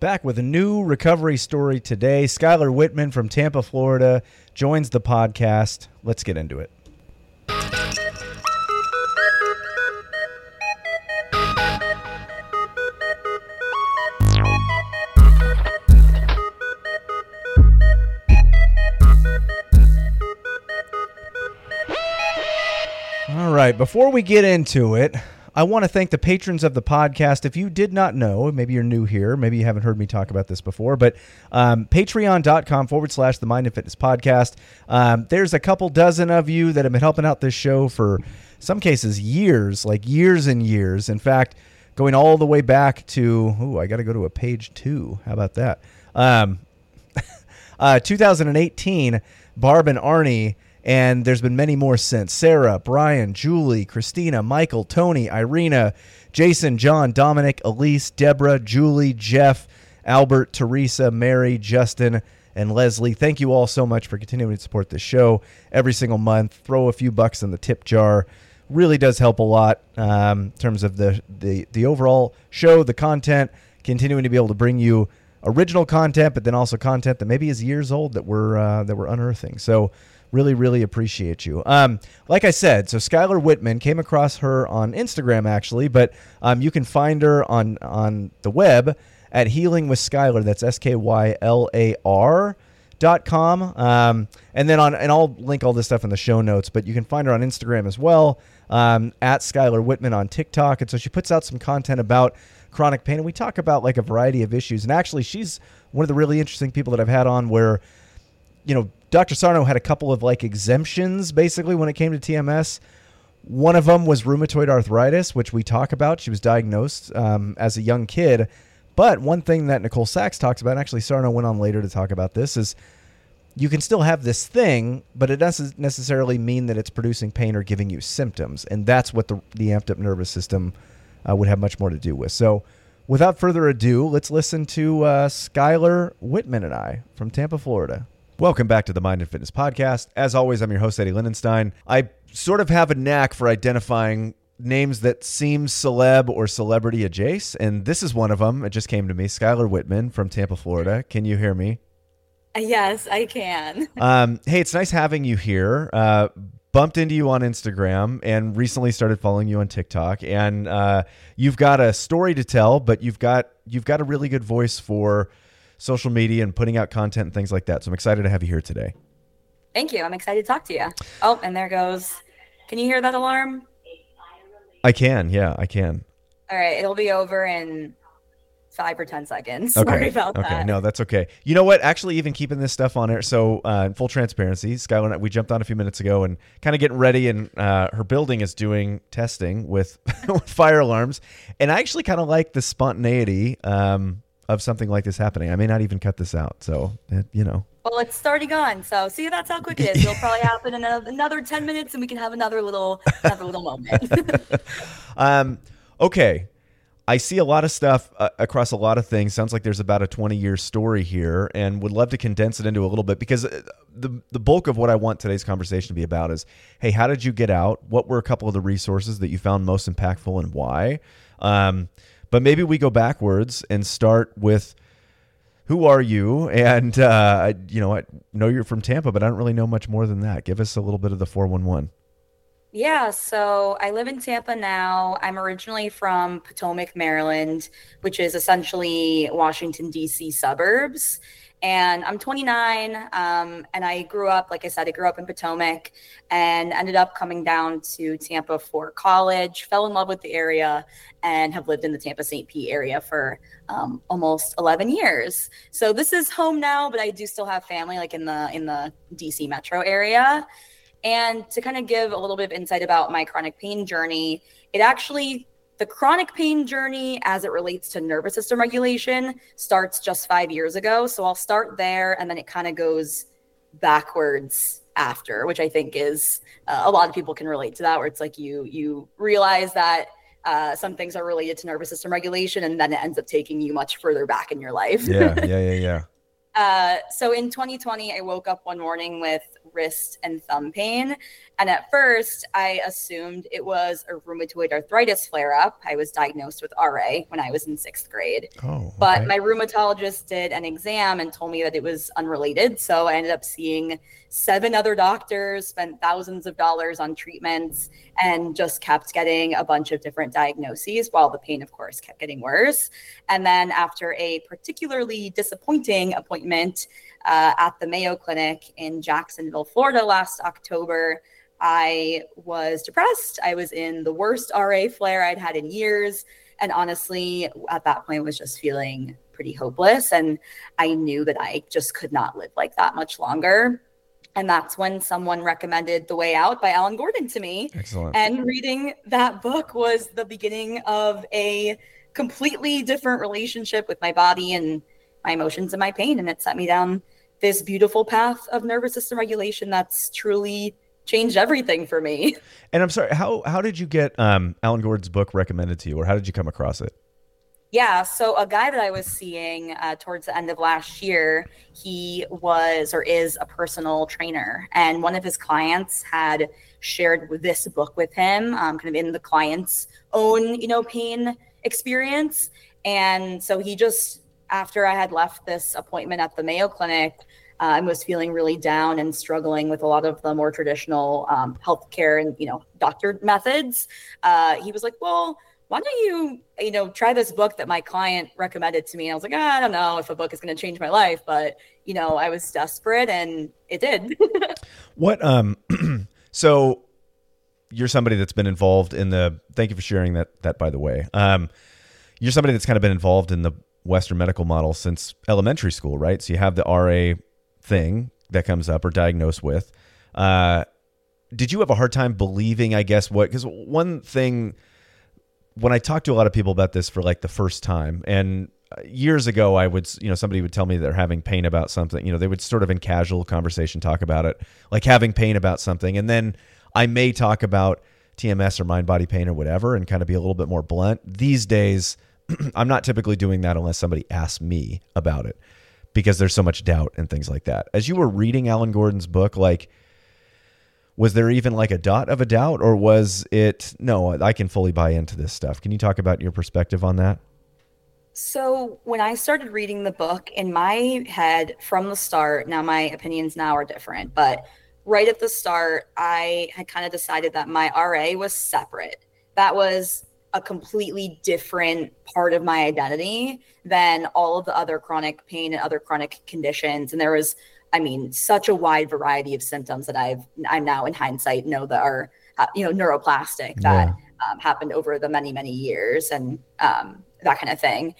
Back with a new recovery story today. Skylar Whitman from Tampa, Florida joins the podcast. Let's get into it. All right, before we get into it, I want to thank the patrons of the podcast. If you did not know, maybe you're new here, maybe you haven't heard me talk about this before, but patreon.com/the Mind and Fitness Podcast. There's a couple dozen of you that have been helping out this show for some cases years, like years and years. In fact, going all the way back to, I got to go to a page 2. How about that? 2018, Barb and Arnie. And there's been many more since. Sarah, Brian, Julie, Christina, Michael, Tony, Irina, Jason, John, Dominic, Elise, Deborah, Julie, Jeff, Albert, Teresa, Mary, Justin, and Leslie. Thank you all so much for continuing to support this show every single month. Throw a few bucks in the tip jar. Really does help a lot in terms of the overall show, the content, continuing to be able to bring you original content, but then also content that maybe is years old that we're unearthing. So really, really appreciate you. Like I said, so Skylar Whitman, came across her on Instagram actually, but you can find her on the web at Healing with Skylar. That's SKYLAR.com. And then and I'll link all this stuff in the show notes, but you can find her on Instagram as well, at Skylar Whitman on TikTok. And so she puts out some content about chronic pain, and we talk about like a variety of issues. And actually, she's one of the really interesting people that I've had on where, you know, Dr. Sarno had a couple of like exemptions basically when it came to TMS. One of them was rheumatoid arthritis, which we talk about. She was diagnosed as a young kid. But one thing that Nicole Sachs talks about, and actually Sarno went on later to talk about this, is you can still have this thing, but it doesn't necessarily mean that it's producing pain or giving you symptoms. And that's what the amped up nervous system would have much more to do with. So without further ado, let's listen to Skylar Whitman and I from Tampa, Florida. Welcome back to the Mind and Fitness Podcast. As always, I'm your host, Eddie Lindenstein. I sort of have a knack for identifying names that seem celeb or celebrity adjacent, and this is one of them. It just came to me. Skylar Whitman from Tampa, Florida. Can you hear me? Yes, I can. Hey, it's nice having you here. Bumped into you on Instagram and recently started following you on TikTok. And you've got a story to tell, but you've got a really good voice for social media and putting out content and things like that. So I'm excited to have you here today. Thank you. I'm excited to talk to you. Oh, and there goes. Can you hear that alarm? I can. Yeah, I can. All right. It'll be over in 5 or 10 seconds. Okay. Sorry about that. Okay. No, that's okay. You know what? Actually, even keeping this stuff on air. So in full transparency, Skylar and I, we jumped on a few minutes ago and kind of getting ready, and her building is doing testing with, with fire alarms. And I actually kind of like the spontaneity of something like this happening. I may not even cut this out. So, you know. Well, it's already gone. So see, that's how quick it is. It'll probably happen in another 10 minutes and we can have another little moment. Okay. I see a lot of stuff across a lot of things. Sounds like there's about a 20-year story here, and would love to condense it into a little bit, because the bulk of what I want today's conversation to be about is, hey, how did you get out? What were a couple of the resources that you found most impactful, and why? But maybe we go backwards and start with, who are you? And, I know you're from Tampa, but I don't really know much more than that. Give us a little bit of the 411. Yeah, so I live in Tampa now. I'm originally from Potomac, Maryland, which is essentially Washington, D.C. suburbs. And I'm 29, and I grew up, like I said, I grew up in Potomac and ended up coming down to Tampa for college, fell in love with the area, and have lived in the Tampa-St. Pete area for almost 11 years. So this is home now, but I do still have family like in the DC metro area. And to kind of give a little bit of insight about my chronic pain journey, the chronic pain journey as it relates to nervous system regulation starts just 5 years ago. So I'll start there, and then it kind of goes backwards after, which I think is a lot of people can relate to that, where it's like you realize that some things are related to nervous system regulation, and then it ends up taking you much further back in your life. Yeah. So in 2020, I woke up one morning with wrist and thumb pain. And at first, I assumed it was a rheumatoid arthritis flare up. I was diagnosed with RA when I was in 6th grade. Oh, okay. But my rheumatologist did an exam and told me that it was unrelated. So I ended up seeing 7 other doctors, spent thousands of dollars on treatments, and just kept getting a bunch of different diagnoses while the pain, of course, kept getting worse. And then after a particularly disappointing appointment at the Mayo Clinic in Jacksonville, Florida last October, I was depressed. I was in the worst RA flare I'd had in years. And honestly, at that point, was just feeling pretty hopeless. And I knew that I just could not live like that much longer. And that's when someone recommended The Way Out by Alan Gordon to me. Excellent. And reading that book was the beginning of a completely different relationship with my body and my emotions and my pain. And it set me down this beautiful path of nervous system regulation that's truly changed everything for me. And I'm sorry, how did you get Alan Gordon's book recommended to you, or how did you come across it? Yeah, so a guy that I was seeing towards the end of last year, he was or is a personal trainer, and one of his clients had shared this book with him, kind of in the client's own, pain experience. And so he just, after I had left this appointment at the Mayo Clinic, I was feeling really down and struggling with a lot of the more traditional healthcare and, doctor methods. He was like, well, why don't you, try this book that my client recommended to me? And I was like, I don't know if a book is going to change my life, but, I was desperate and it did. What, so you're somebody that's been involved in thank you for sharing that by the way. You're somebody that's kind of been involved in the Western medical model since elementary school, right? So you have the RA thing that comes up or diagnosed with. Did you have a hard time believing, I guess, because one thing, when I talk to a lot of people about this for like the first time, and years ago, I would, somebody would tell me they're having pain about something, they would sort of in casual conversation talk about it, like having pain about something. And then I may talk about TMS or mind body pain or whatever and kind of be a little bit more blunt. These days, I'm not typically doing that unless somebody asks me about it because there's so much doubt and things like that. As you were reading Alan Gordon's book, was there even like a dot of a doubt, or was it, no, I can fully buy into this stuff? Can you talk about your perspective on that? So when I started reading the book, in my head from the start, now my opinions now are different, but right at the start, I had kind of decided that my RA was separate. That was a completely different part of my identity than all of the other chronic pain and other chronic conditions. And there was, such a wide variety of symptoms that I'm now in hindsight know that are, neuroplastic that happened over the many, many years and that kind of thing.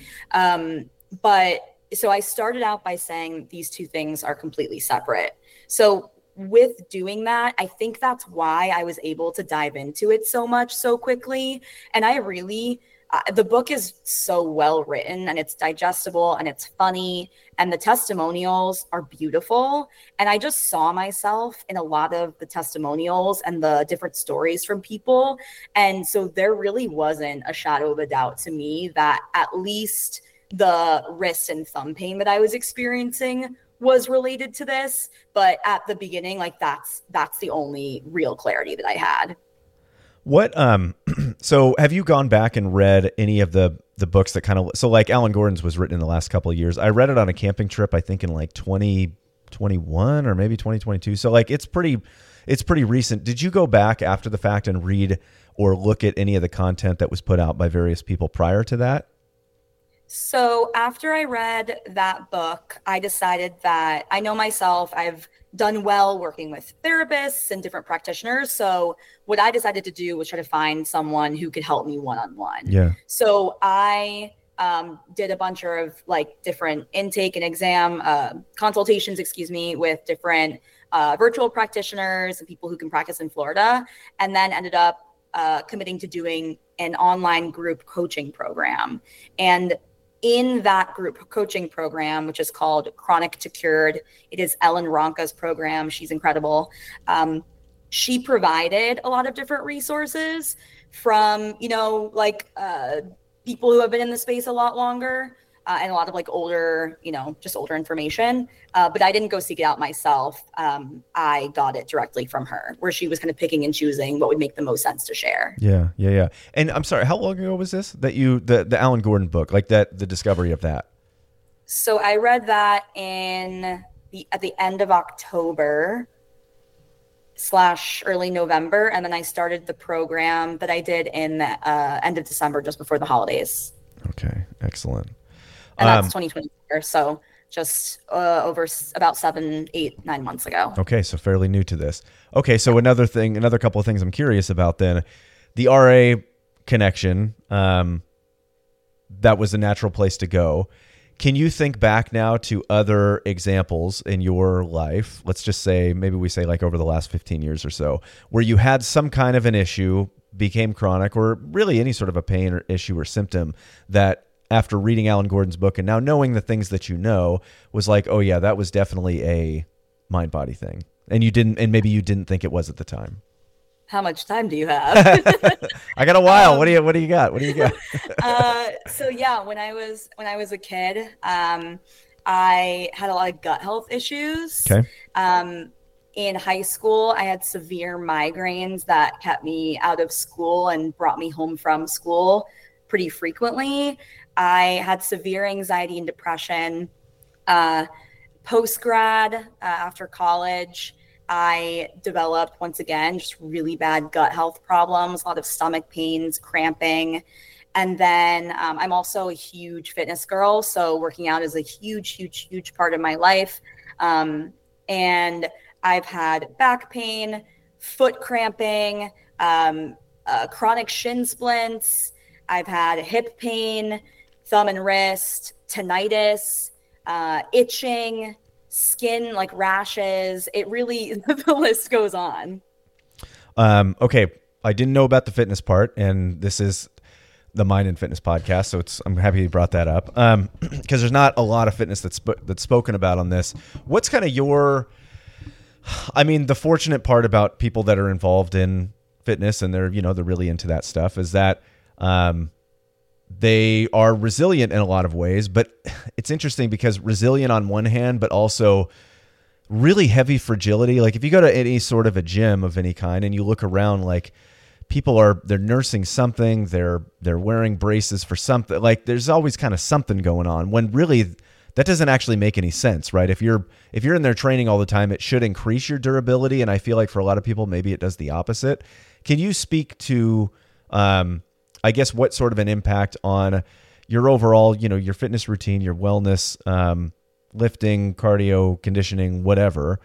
But so I started out by saying these two things are completely separate. So with doing that, I think that's why I was able to dive into it so much so quickly. And I really, the book is so well written and it's digestible and it's funny and the testimonials are beautiful. And I just saw myself in a lot of the testimonials and the different stories from people. And so there really wasn't a shadow of a doubt to me that at least the wrist and thumb pain that I was experiencing was related to this. But at the beginning, that's the only real clarity that I had. What, so have you gone back and read any of the books that kind of, so like Alan Gordon's was written in the last couple of years. I read it on a camping trip, I think in 2021 or maybe 2022. So it's pretty recent. Did you go back after the fact and read or look at any of the content that was put out by various people prior to that? So after I read that book, I decided that I know myself, I've done well working with therapists and different practitioners. So what I decided to do was try to find someone who could help me one-on-one. Yeah. So I did a bunch of different intake and exam consultations, with different virtual practitioners and people who can practice in Florida, and then ended up committing to doing an online group coaching program. And in that group coaching program, which is called Chronic to Cured, it is Ellen Ronca's program. She's incredible. She provided a lot of different resources from, people who have been in the space a lot longer, and a lot of like older, just older information. But I didn't go seek it out myself. I got it directly from her, where she was kind of picking and choosing what would make the most sense to share. Yeah. And I'm sorry, how long ago was this that the Alan Gordon book, like the discovery of that? So I read that at the end of October / early November, and then I started the program that I did in the end of December, just before the holidays. Okay, excellent. And that's 2024, so just over about 7, 8, 9 months ago. Okay, so fairly new to this. Okay, so another couple of things I'm curious about then. The RA connection, that was a natural place to go. Can you think back now to other examples in your life? Let's just say, maybe we say like over the last 15 years or so, where you had some kind of an issue, became chronic, or really any sort of a pain or issue or symptom that after reading Alan Gordon's book and now knowing the things that you know was like, oh yeah, that was definitely a mind body thing. And maybe you didn't think it was at the time. How much time do you have? I got a while. What do you got? So yeah, when I was a kid, I had a lot of gut health issues. Okay. In high school, I had severe migraines that kept me out of school and brought me home from school pretty frequently. I had severe anxiety and depression. Post-grad, after college, I developed, once again, just really bad gut health problems, a lot of stomach pains, cramping. And then I'm also a huge fitness girl. So working out is a huge part of my life. And I've had back pain, foot cramping, chronic shin splints. I've had hip pain, thumb and wrist, tinnitus, itching, skin like rashes. It really, the list goes on. Okay. I didn't know about the fitness part, and this is the Mind and Fitness podcast. So I'm happy you brought that up. Cause there's not a lot of fitness that's spoken about on this. What's kind of the fortunate part about people that are involved in fitness and they're really into that stuff is that, they are resilient in a lot of ways, but it's interesting because resilient on one hand, but also really heavy fragility. Like if you go to any sort of a gym of any kind and you look around, like they're nursing something, they're wearing braces for something. Like there's always kind of something going on when really that doesn't actually make any sense, right? If you're in there training all the time, it should increase your durability. And I feel like for a lot of people, maybe it does the opposite. Can you speak to, I guess, what sort of an impact on your overall, your fitness routine, your wellness, lifting, cardio, conditioning, whatever,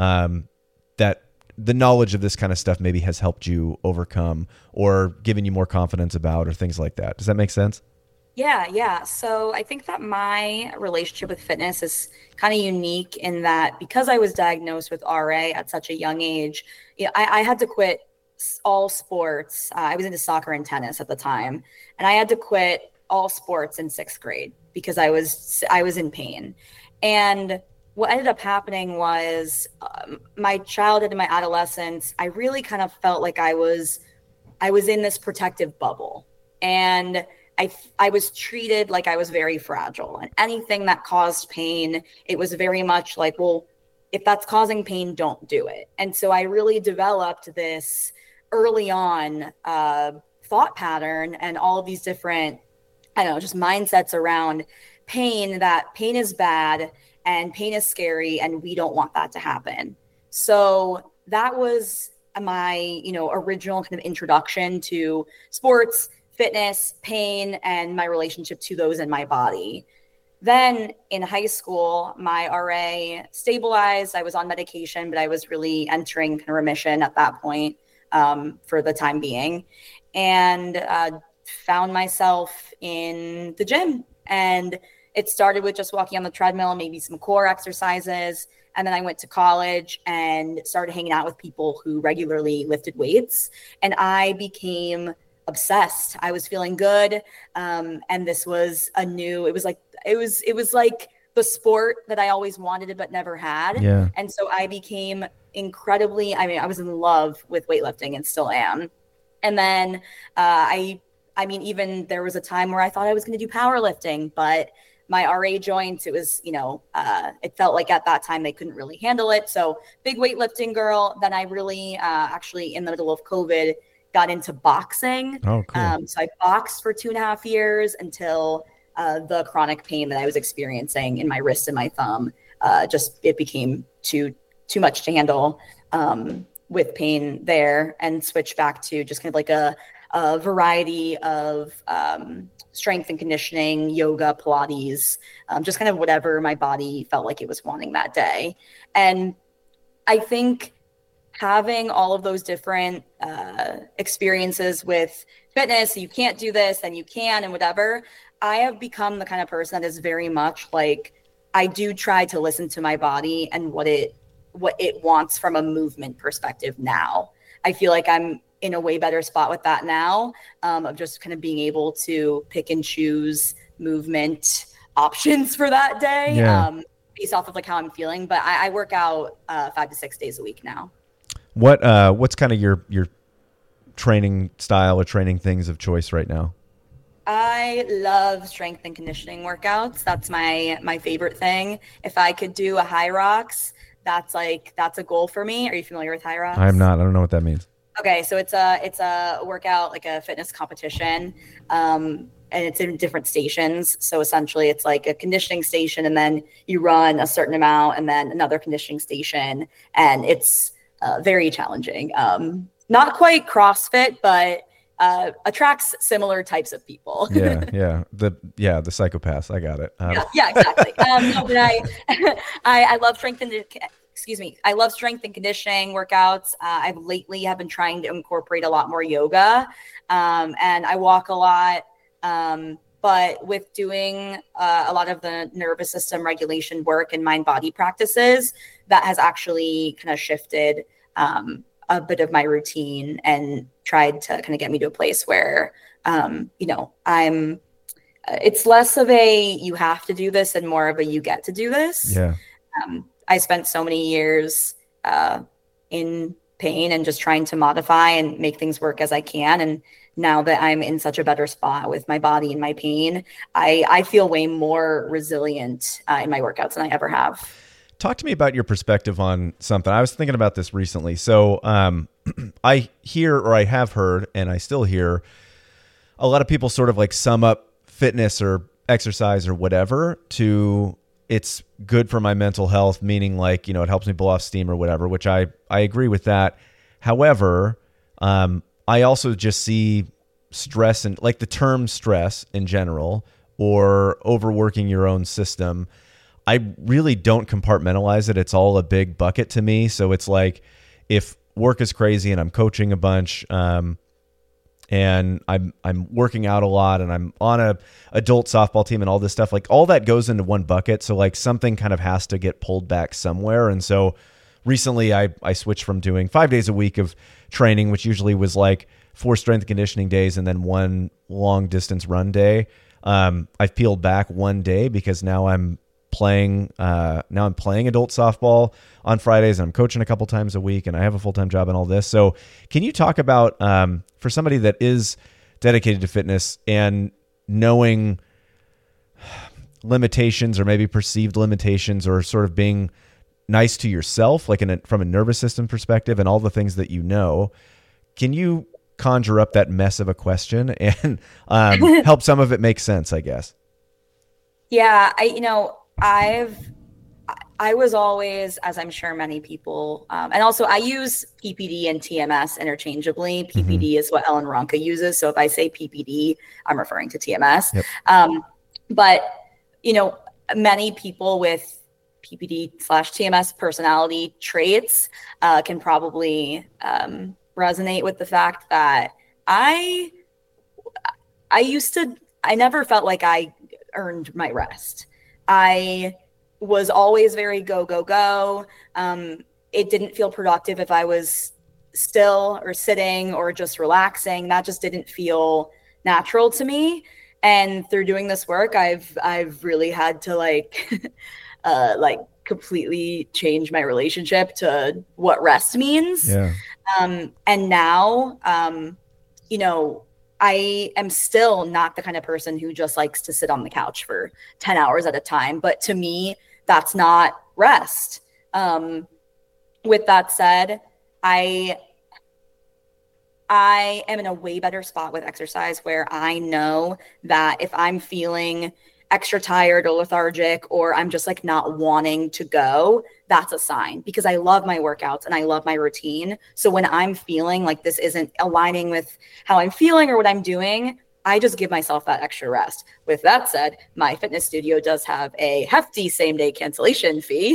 that the knowledge of this kind of stuff maybe has helped you overcome or given you more confidence about or things like that. Does that make sense? Yeah. So I think that my relationship with fitness is kind of unique in that because I was diagnosed with RA at such a young age, I had to quit all sports. I was into soccer and tennis at the time, and I had to quit all sports in 6th grade because I was in pain. And what ended up happening was my childhood and my adolescence, I really kind of felt like I was in this protective bubble, and I was treated like I was very fragile, and anything that caused pain, it was very much like, well, if that's causing pain, don't do it. And so I really developed this early on thought pattern and all of these different, just mindsets around pain, that pain is bad and pain is scary and we don't want that to happen. So that was my, original kind of introduction to sports, fitness, pain, and my relationship to those in my body. Then in high school, my RA stabilized. I was on medication, but I was really entering kind of remission at that point. For the time being, and found myself in the gym. And it started with just walking on the treadmill, maybe some core exercises. And then I went to college and started hanging out with people who regularly lifted weights. And I became obsessed. I was feeling good. And this was it was like the sport that I always wanted but never had. Yeah. And so I became I was in love with weightlifting and still am. And then even there was a time where I thought I was going to do powerlifting, but my RA joints, it was, it felt like at that time they couldn't really handle it. So big weightlifting girl. Then I really actually in the middle of COVID got into boxing. Oh, cool. So I boxed for 2.5 years until the chronic pain that I was experiencing in my wrist and my thumb, it became too much to handle with pain there, and switched back to just kind of like a variety of strength and conditioning, yoga, Pilates, just kind of whatever my body felt like it was wanting that day. And I think having all of those different experiences with fitness, you can't do this, then you can, and whatever, I have become the kind of person that is very much like, I do try to listen to my body and what it wants from a movement perspective now. I feel like I'm in a way better spot with that now, of just kind of being able to pick and choose movement options for that day, based off of like how I'm feeling. But I work out 5 to 6 days a week now. What's kind of your training style or training things of choice right now? I love strength and conditioning workouts. That's my favorite thing. If I could do a High Rocks, that's a goal for me. Are you familiar with High Rocks? I'm not. I don't know what that means. Okay, so it's a workout, like a fitness competition, and it's in different stations. So essentially, it's like a conditioning station, and then you run a certain amount, and then another conditioning station, and it's very challenging. Not quite CrossFit, but attracts similar types of people. The psychopaths. I got it. Yeah, exactly. No, but I love strength and I love strength and conditioning workouts. I've lately have been trying to incorporate a lot more yoga, and I walk a lot. But with doing a lot of the nervous system regulation work and mind body practices, that has actually kind of shifted a bit of my routine and tried to kind of get me to a place where, it's less of a, you have to do this and more of a, you get to do this. Yeah. I spent so many years in pain and just trying to modify and make things work as I can. And now that I'm in such a better spot with my body and my pain, I feel way more resilient in my workouts than I ever have. Talk to me about your perspective on something. I was thinking about this recently. So I have heard, and I still hear, a lot of people sort of like sum up fitness or exercise or whatever to it's good for my mental health, meaning like, it helps me blow off steam or whatever, which I agree with that. However, I also just see stress and like the term stress in general or overworking your own system. I really don't compartmentalize it. It's all a big bucket to me. So it's like if work is crazy and I'm coaching a bunch, and I'm working out a lot and I'm on a adult softball team and all this stuff, like all that goes into one bucket. So like something kind of has to get pulled back somewhere. And so recently I switched from doing 5 days a week of training, which usually was like 4 strength and conditioning days and then 1 long distance run day. I've peeled back 1 day because now I'm playing adult softball on Fridays, and I'm coaching a couple times a week, and I have a full-time job and all this. So can you talk about, for somebody that is dedicated to fitness and knowing limitations or maybe perceived limitations or sort of being nice to yourself, like from a nervous system perspective and all the things that can you conjure up that mess of a question and help some of it make sense, I guess? Yeah, I was always, as I'm sure many people, and also I use PPD and TMS interchangeably. PPD is what Ellen Ronka uses. So if I say PPD, I'm referring to TMS. Yep. But, many people with PPD/TMS personality traits can probably resonate with the fact that I never felt like I earned my rest. I was always very go, go, go. It didn't feel productive if I was still or sitting or just relaxing. That just didn't feel natural to me. And through doing this work, I've really had to like completely change my relationship to what rest means. Yeah. And now, I am still not the kind of person who just likes to sit on the couch for 10 hours at a time. But to me, that's not rest. With that said, I am in a way better spot with exercise where I know that if I'm feeling extra tired or lethargic, or I'm just like not wanting to go, that's a sign, because I love my workouts and I love my routine. So when I'm feeling like this isn't aligning with how I'm feeling or what I'm doing, I just give myself that extra rest. With that said, my fitness studio does have a hefty same-day cancellation fee.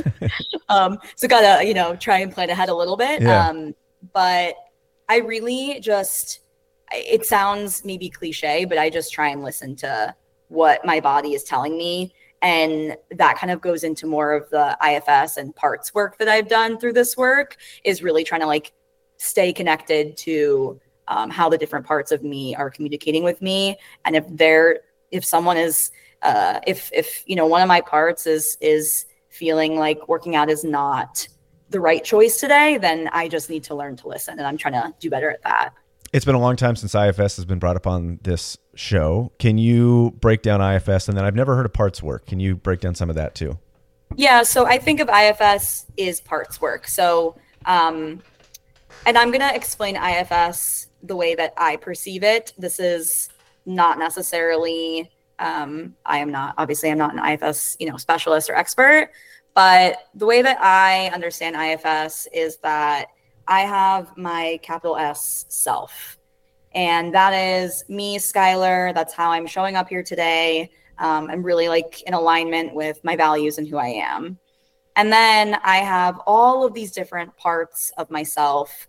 So gotta, try and plan ahead a little bit. Yeah. But I really just, it sounds maybe cliche, but I just try and listen to what my body is telling me. And that kind of goes into more of the IFS and parts work that I've done through this work, is really trying to like stay connected to how the different parts of me are communicating with me. And if someone is, if one of my parts is feeling like working out is not the right choice today, then I just need to learn to listen. And I'm trying to do better at that. It's been a long time since IFS has been brought up on this show. Can you break down IFS? And then I've never heard of parts work. Can you break down some of that too? Yeah, so I think of IFS is parts work. So, and I'm going to explain IFS the way that I perceive it. This is not necessarily, I'm not an IFS, specialist or expert, but the way that I understand IFS is that I have my capital S self, and that is me, Skylar. That's how I'm showing up here today. I'm really like in alignment with my values and who I am. And then I have all of these different parts of myself.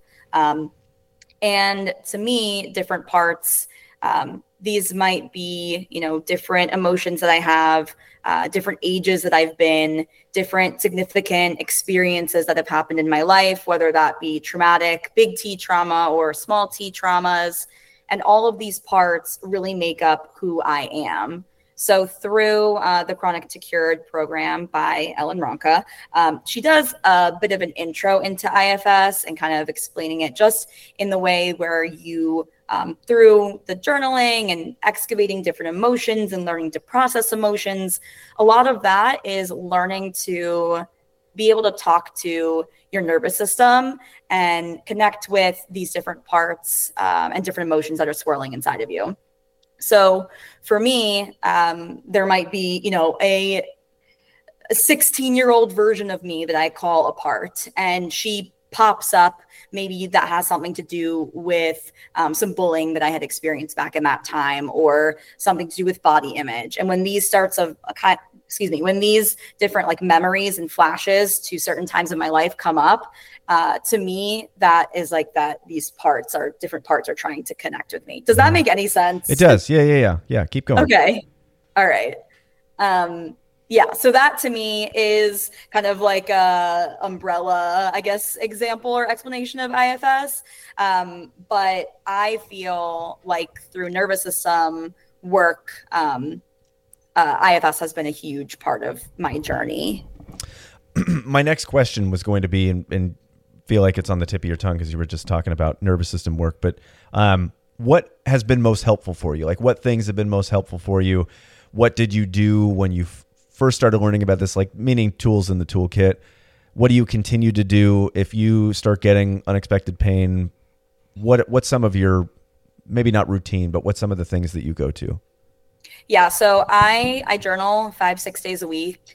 And to me, different parts, these might be, different emotions that I have, different ages that I've been, different significant experiences that have happened in my life, whether that be traumatic, big T trauma or small T traumas. And all of these parts really make up who I am. So through the Chronic to Cured program by Ellen Ronca, she does a bit of an intro into IFS and kind of explaining it just in the way where you, through the journaling and excavating different emotions and learning to process emotions, a lot of that is learning to be able to talk to your nervous system and connect with these different parts and different emotions that are swirling inside of you. So for me, there might be, a 16-year-old version of me that I call a part, and she pops up. Maybe that has something to do with some bullying that I had experienced back in that time, or something to do with body image. And when these when these different like memories and flashes to certain times of my life come up, to me, that is like that these different parts are trying to connect with me. Does that make any sense? It does. Yeah. Keep going. Okay. All right. Yeah. So that to me is kind of like a umbrella, I guess, example or explanation of IFS. But I feel like through nervous system work, IFS has been a huge part of my journey. My next question was going to be, and feel like it's on the tip of your tongue because you were just talking about nervous system work, but what has been most helpful for you? Like, what things have been most helpful for you? What did you do when you first started learning about this, like meaning tools in the toolkit? What do you continue to do if you start getting unexpected pain? What's some of your, maybe not routine, but what's some of the things that you go to? Yeah, so I journal 5-6 days a week.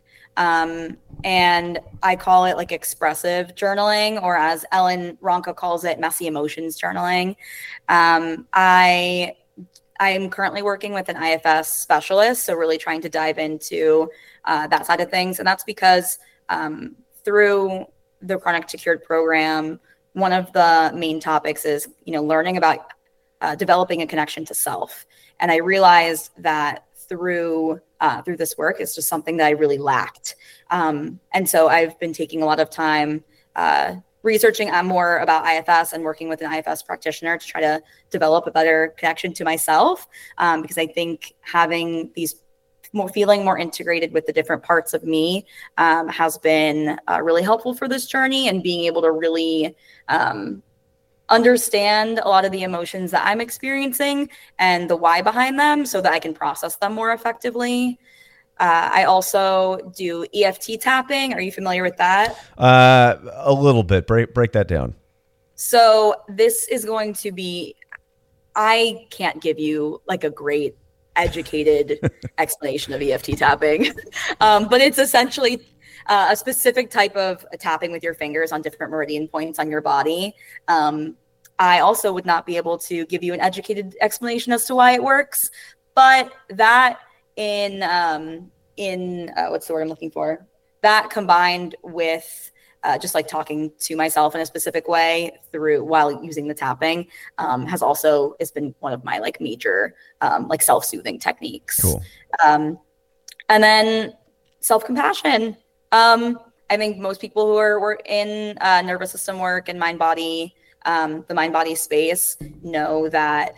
And I call it like expressive journaling, or as Ellen Ronca calls it, messy emotions journaling. I'm currently working with an IFS specialist, so really trying to dive into that side of things. And that's because through the Chronic to Cured program, one of the main topics is, learning about developing a connection to self. And I realized that through this work, it's just something that I really lacked. And so I've been taking a lot of time researching more about IFS and working with an IFS practitioner to try to develop a better connection to myself. Because I think having feeling more integrated with the different parts of me has been really helpful for this journey, and being able to really understand a lot of the emotions that I'm experiencing and the why behind them so that I can process them more effectively. I also do EFT tapping. Are you familiar with that? A little bit. Break that down. So this is going to be, I can't give you like a great educated explanation of EFT tapping, but it's essentially a specific type of tapping with your fingers on different meridian points on your body. I also would not be able to give you an educated explanation as to why it works, but that in what's the word I'm looking for? That combined with just like talking to myself in a specific way through while using the tapping has been one of my like major like self-soothing techniques. Cool. And then self-compassion. I think most people who are in nervous system work and the mind body space know that,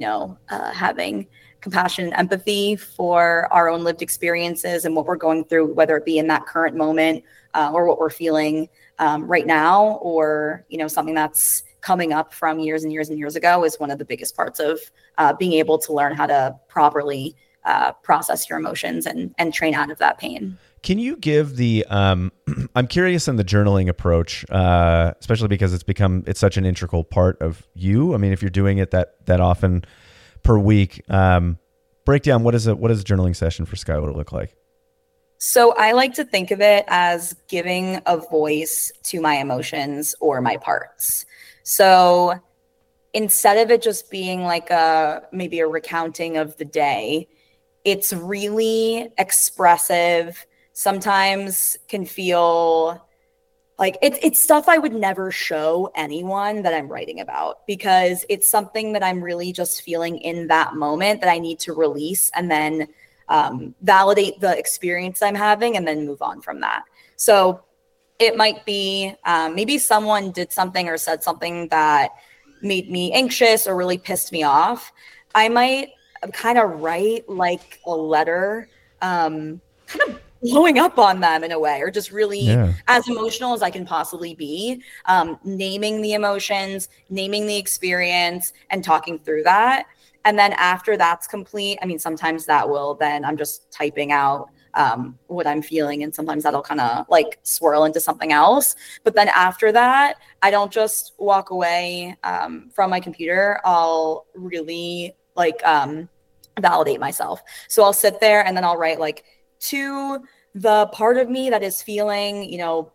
having compassion and empathy for our own lived experiences and what we're going through, whether it be in that current moment or what we're feeling right now, or, something that's coming up from years and years and years ago, is one of the biggest parts of being able to learn how to properly process your emotions and train out of that pain. Can you give I'm curious in the journaling approach, especially because it's such an integral part of you. I mean, if you're doing it that often per week, break down what is a journaling session for Skylar look like? So I like to think of it as giving a voice to my emotions or my parts. So instead of it just being like maybe a recounting of the day, it's really expressive. Sometimes can feel like it's stuff I would never show anyone that I'm writing about, because it's something that I'm really just feeling in that moment that I need to release and then validate the experience I'm having and then move on from that. So it might be maybe someone did something or said something that made me anxious or really pissed me off. I might kind of write like a letter, kind of blowing up on them in a way, or just really as emotional as I can possibly be, naming the emotions, naming the experience, and talking through that. And then after that's complete, I mean, sometimes I'm just typing out what I'm feeling, and sometimes that'll kind of like swirl into something else. But then after that, I don't just walk away from my computer. I'll really like validate myself. So I'll sit there and then I'll write like, to the part of me that is feeling,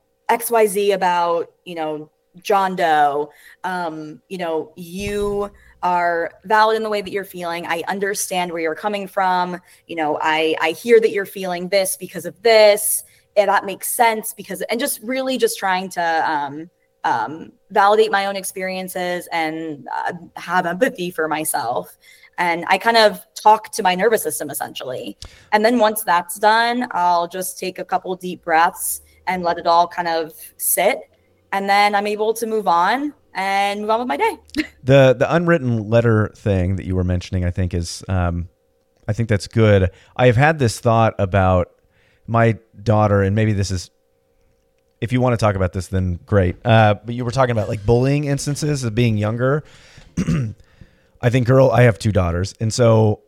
XYZ about, John Doe, you are valid in the way that you're feeling. I understand where you're coming from. I hear that you're feeling this because of this. And that makes sense and just really just trying to validate my own experiences and have empathy for myself. And I kind of talk to my nervous system essentially. And then once that's done, I'll just take a couple deep breaths and let it all kind of sit. And then I'm able to move on with my day. The unwritten letter thing that you were mentioning, I think I think that's good. I've had this thought about my daughter, and maybe this is, if you want to talk about this, then great. But you were talking about like bullying instances of being younger. I have two daughters. And so,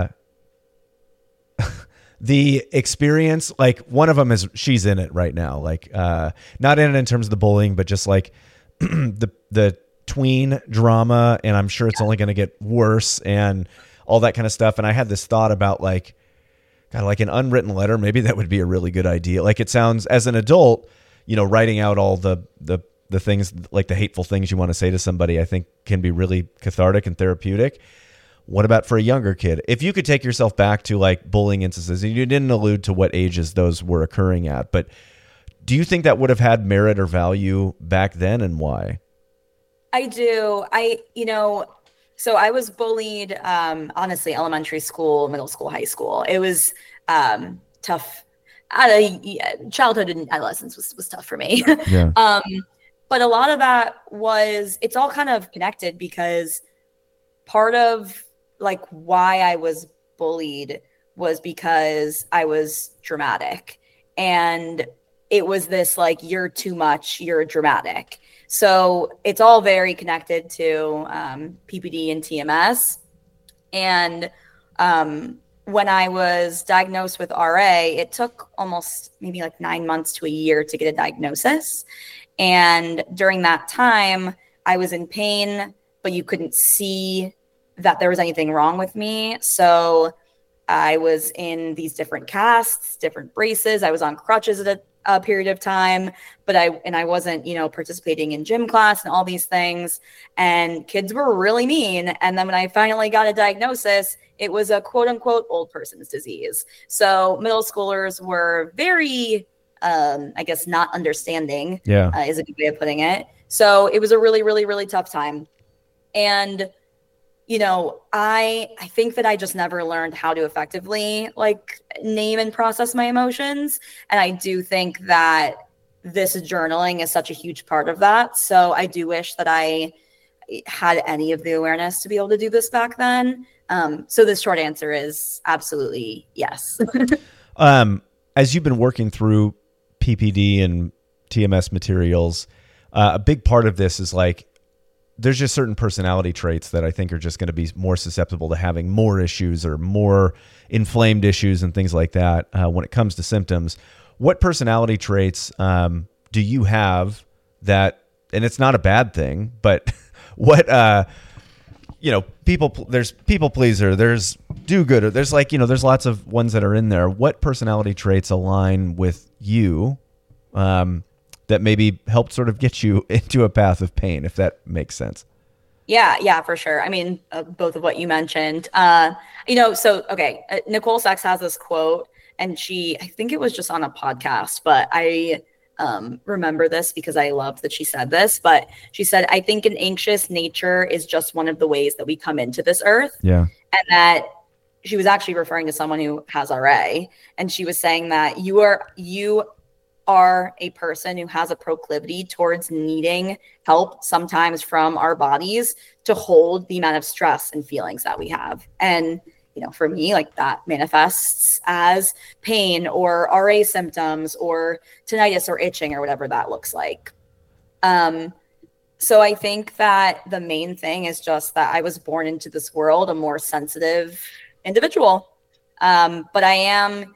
the experience, like one of them she's in it right now. Like, not in it in terms of the bullying, but just like the tween drama. And I'm sure it's only going to get worse and all that kind of stuff. And I had this thought about like, God, like an unwritten letter, maybe that would be a really good idea. Like it sounds, as an adult, writing out all the things, like the hateful things you want to say to somebody, I think can be really cathartic and therapeutic. What about for a younger kid? If you could take yourself back to like bullying instances, and you didn't allude to what ages those were occurring at, but do you think that would have had merit or value back then, and why? I do. So I was bullied, honestly, elementary school, middle school, high school. It was tough. Childhood and adolescence was tough for me. Yeah. But a lot of that it's all kind of connected, because part of like why I was bullied was because I was dramatic. And it was this like, you're too much, you're dramatic. So it's all very connected to PPD and TMS. And when I was diagnosed with RA, it took almost maybe like 9 months to a year to get a diagnosis. And during that time, I was in pain, but you couldn't see that there was anything wrong with me. So I was in these different casts, different braces. I was on crutches at a period of time, but I wasn't, participating in gym class and all these things. And kids were really mean. And then when I finally got a diagnosis, it was a quote unquote old person's disease. So middle schoolers were very, I guess, not understanding, is a good way of putting it. So it was a really, really, really tough time. And I think that I just never learned how to effectively like name and process my emotions. And I do think that this journaling is such a huge part of that. So I do wish that I had any of the awareness to be able to do this back then. So the short answer is absolutely yes. As you've been working through PPD and TMS materials, a big part of this is like, there's just certain personality traits that I think are just going to be more susceptible to having more issues or more inflamed issues and things like that when it comes to symptoms. What personality traits do you have that, and it's not a bad thing, but what, there's people pleaser, there's do-gooder, there's like, there's lots of ones that are in there. What personality traits align with you that maybe helped sort of get you into a path of pain, if that makes sense? Yeah, for sure. I mean, both of what you mentioned, Nicole Sex has this quote, and I think it was just on a podcast, but I remember this because I loved that she said this, but she said, I think an anxious nature is just one of the ways that we come into this earth. Yeah. And that she was actually referring to someone who has RA. And she was saying that you are a person who has a proclivity towards needing help sometimes from our bodies to hold the amount of stress and feelings that we have. And, for me, like that manifests as pain or RA symptoms or tinnitus or itching or whatever that looks like. So I think that the main thing is just that I was born into this world a more sensitive individual. But I am,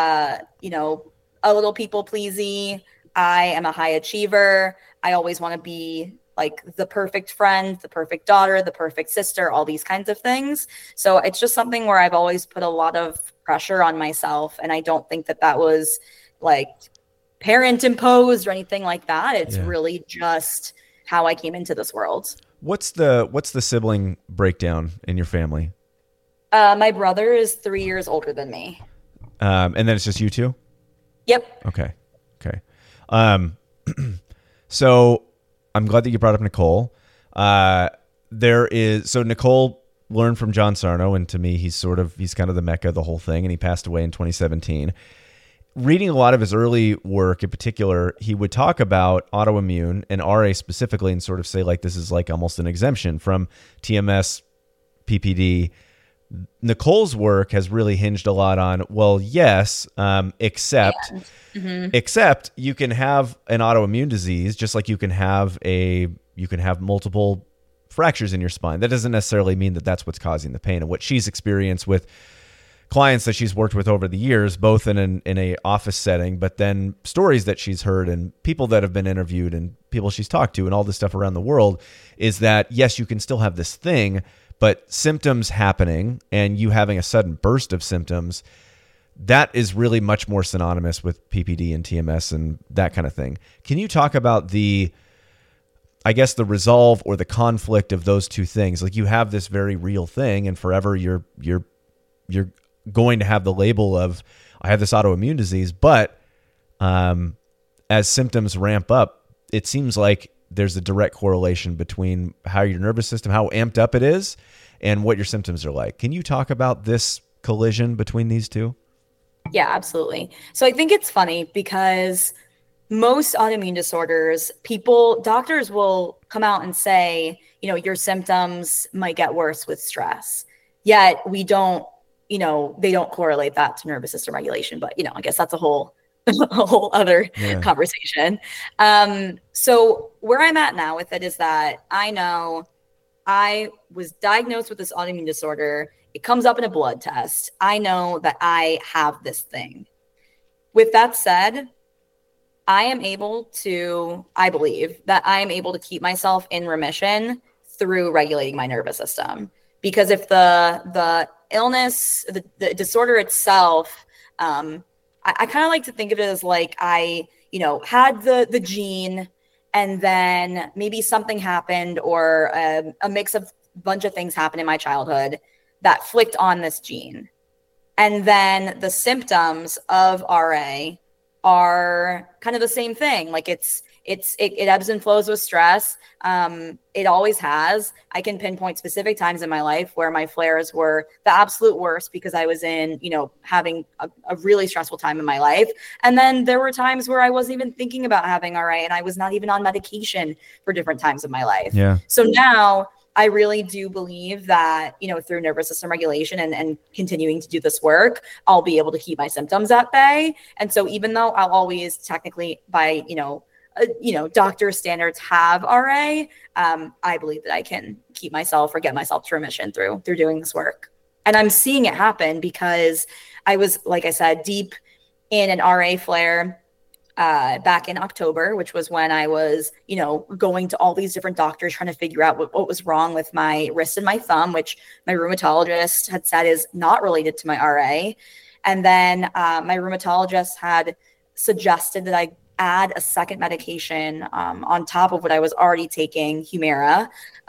a little people pleasy. I am a high achiever. I always want to be like the perfect friend, the perfect daughter, the perfect sister, all these kinds of things. So it's just something where I've always put a lot of pressure on myself. And I don't think that was like parent imposed or anything like that. It's really just how I came into this world. What's the sibling breakdown in your family? My brother is 3 years older than me. And then it's just you two? Yep. Okay. So I'm glad that you brought up Nicole. Nicole learned from John Sarno, and to me, he's kind of the mecca of the whole thing, and he passed away in 2017. Reading a lot of his early work in particular, he would talk about autoimmune and RA specifically and sort of say like this is like almost an exemption from TMS, PPD. Nicole's work has really hinged a lot on, well, yes, except you can have an autoimmune disease just like you can have multiple fractures in your spine. That doesn't necessarily mean that that's what's causing the pain. And what she's experienced with clients that she's worked with over the years, both in a office setting, but then stories that she's heard and people that have been interviewed and people she's talked to and all this stuff around the world, is that yes, you can still have this thing, but symptoms happening and you having a sudden burst of symptoms, that is really much more synonymous with PPD and TMS and that kind of thing. Can you talk about the resolve or the conflict of those two things? Like you have this very real thing and forever you're going to have the label of I have this autoimmune disease, but as symptoms ramp up, it seems like there's a direct correlation between how your nervous system, how amped up it is, and what your symptoms are like. Can you talk about this collision between these two? Yeah, absolutely. So I think it's funny because most autoimmune disorders, doctors will come out and say, your symptoms might get worse with stress. Yet they don't correlate that to nervous system regulation. But, I guess that's a whole a whole other Yeah. conversation. So where I'm at now with it is that I know I was diagnosed with this autoimmune disorder. It comes up in a blood test. I know that I have this thing. With that said, I believe that I am able to keep myself in remission through regulating my nervous system. Because if the illness, the disorder itself, I kind of like to think of it as like I, had the gene, and then maybe something happened, or a mix of bunch of things happened in my childhood that flicked on this gene. And then the symptoms of RA are kind of the same thing. Like it ebbs and flows with stress. It always has. I can pinpoint specific times in my life where my flares were the absolute worst because I was in, having a really stressful time in my life. And then there were times where I wasn't even thinking about having RA, and I was not even on medication for different times of my life. Yeah. So now I really do believe that, through nervous system regulation and continuing to do this work, I'll be able to keep my symptoms at bay. And so even though I'll always technically by, doctor standards have RA, I believe that I can keep myself or get myself to remission through doing this work. And I'm seeing it happen because I was, like I said, deep in an RA flare back in October, which was when I was, going to all these different doctors trying to figure out what was wrong with my wrist and my thumb, which my rheumatologist had said is not related to my RA. And then my rheumatologist had suggested that I add a second medication on top of what I was already taking, Humira,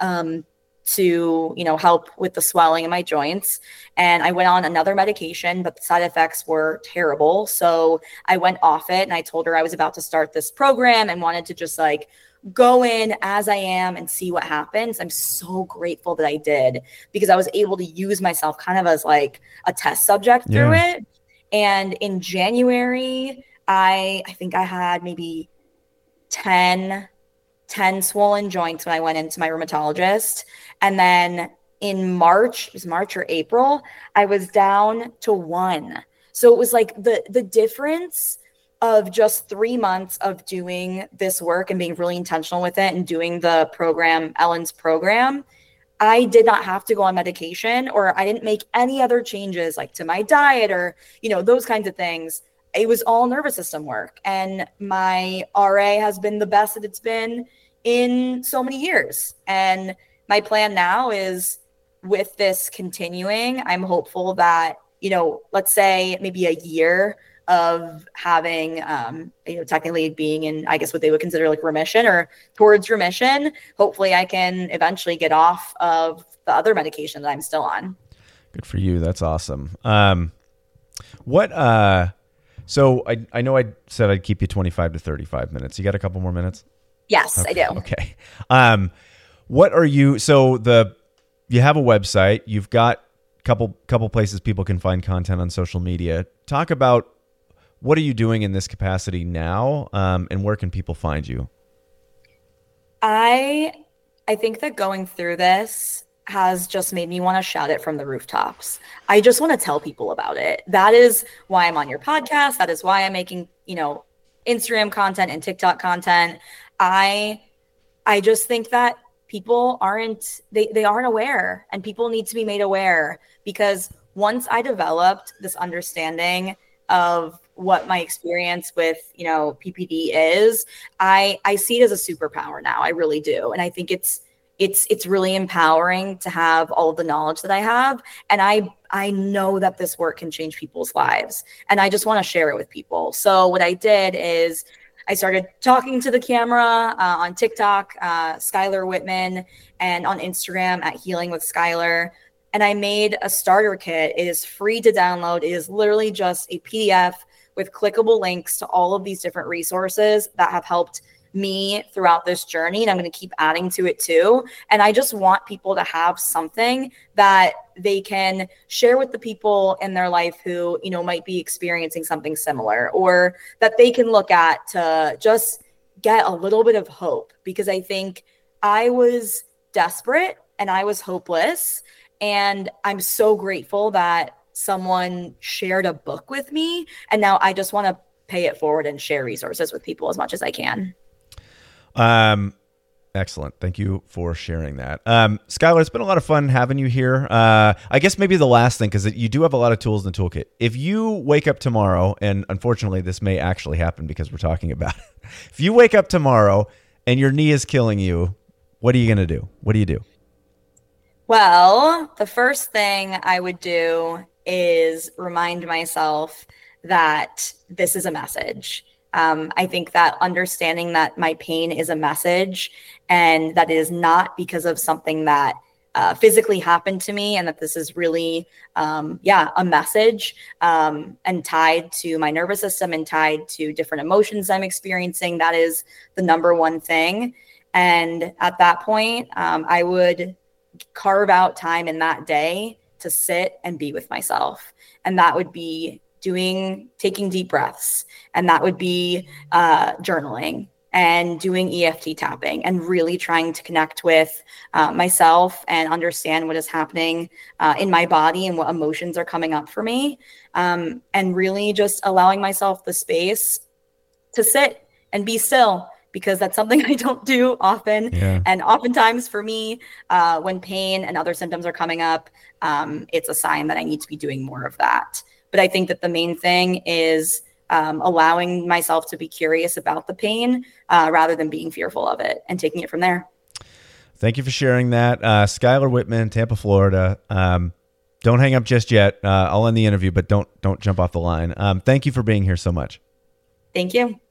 to, help with the swelling in my joints. And I went on another medication, but the side effects were terrible. So I went off it, and I told her I was about to start this program and wanted to just like go in as I am and see what happens. I'm so grateful that I did, because I was able to use myself kind of as like a test subject through it. And in January, I think I had maybe 10 swollen joints when I went into my rheumatologist. And then in March, it was March or April, I was down to 1. So it was like the difference of just 3 months of doing this work and being really intentional with it and doing the program, Ellen's program. I did not have to go on medication, or I didn't make any other changes like to my diet or, those kinds of things. It was all nervous system work. And my RA has been the best that it's been in so many years. And my plan now is, with this continuing, I'm hopeful that, let's say maybe a year of having, technically being in, I guess, what they would consider like remission or towards remission, hopefully I can eventually get off of the other medication that I'm still on. Good for you. That's awesome. So I know I said I'd keep you 25 to 35 minutes. You got a couple more minutes? Yes, okay, I do. Okay. You have a website, you've got couple places people can find content on social media. Talk about, what are you doing in this capacity now? And where can people find you? I think that going through this has just made me want to shout it from the rooftops. I just want to tell people about it. That is why I'm on your podcast. That is why I'm making, Instagram content and TikTok content. I just think that people aren't aware, and people need to be made aware, because once I developed this understanding of what my experience with, PPD is, I see it as a superpower now. I really do. And I think it's really empowering to have all of the knowledge that I have. And I know that this work can change people's lives, and I just want to share it with people. So what I did is I started talking to the camera on TikTok, Skylar Whitman, and on Instagram at Healing with Skylar. And I made a starter kit. It is free to download. It is literally just a PDF with clickable links to all of these different resources that have helped me throughout this journey. And I'm going to keep adding to it too. And I just want people to have something that they can share with the people in their life who, might be experiencing something similar, or that they can look at to just get a little bit of hope. Because I think I was desperate and I was hopeless. And I'm so grateful that someone shared a book with me. And now I just want to pay it forward and share resources with people as much as I can. Excellent. Thank you for sharing that. Skylar, it's been a lot of fun having you here. I guess maybe the last thing, because you do have a lot of tools in the toolkit. If you wake up tomorrow, and unfortunately this may actually happen because we're talking about it. If you wake up tomorrow and your knee is killing you, what are you going to do? What do you do? Well, the first thing I would do is remind myself that this is a message. I think that understanding that my pain is a message and that it is not because of something that physically happened to me, and that this is really, a message and tied to my nervous system and tied to different emotions I'm experiencing. That is the number one thing. And at that point, I would carve out time in that day to sit and be with myself. And that would be taking deep breaths. And that would be journaling and doing EFT tapping and really trying to connect with myself and understand what is happening in my body and what emotions are coming up for me. And really just allowing myself the space to sit and be still, because that's something I don't do often. Yeah. And oftentimes for me, when pain and other symptoms are coming up, it's a sign that I need to be doing more of that. But I think that the main thing is allowing myself to be curious about the pain rather than being fearful of it and taking it from there. Thank you for sharing that. Skylar Whitman, Tampa, Florida. Don't hang up just yet. I'll end the interview, but don't jump off the line. Thank you for being here so much. Thank you.